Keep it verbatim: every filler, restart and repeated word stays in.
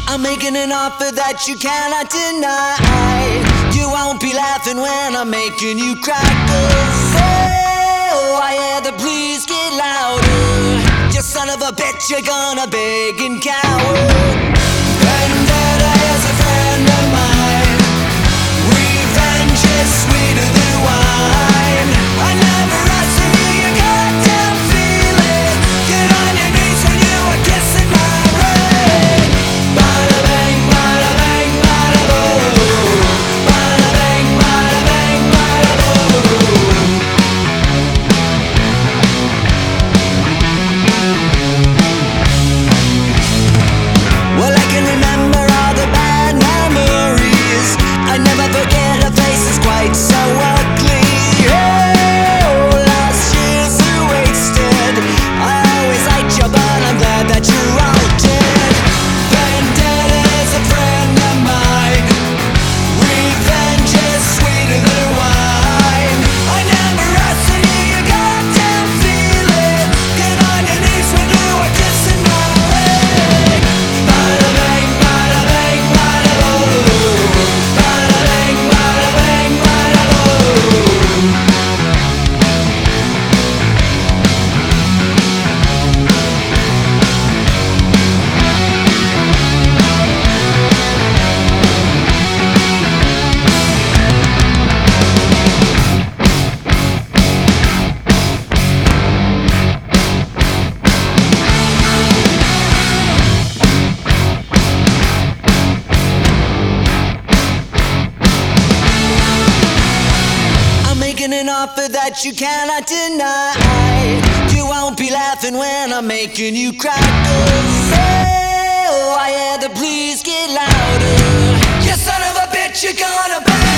I'm making an offer that you cannot deny. You won't be laughing when I'm making you cry. 'Cause oh, I hear the please get louder. You son of a bitch, you're gonna beg and cower. Vendetta is a friend of mine. Revenge is sweeter than wine. I never asked for you, you goddamn feel it. Get on your knees when you are kissing my ring. Bada bang, bada bang, bada boom. Bada bang, bada bang, bada boom. Well, I can remember all the bad memories. I never forget her face is quite so ugly. Oh, last year's are wasted. I always liked you, but I'm glad that you're all dead. Vendetta is a friend of mine. Revenge is sweeter than wine. I never asked for you, you goddamn feel it. Get on your knees when you are kissing my ring. Bada bang, bada bang, bada boom. Bada bang, bada bang, bada boom. I'm making an offer that you cannot deny. You won't be laughing when I'm making you cry. 'Cause oh, I hear the please get louder. You son of a bitch, you're gonna pay.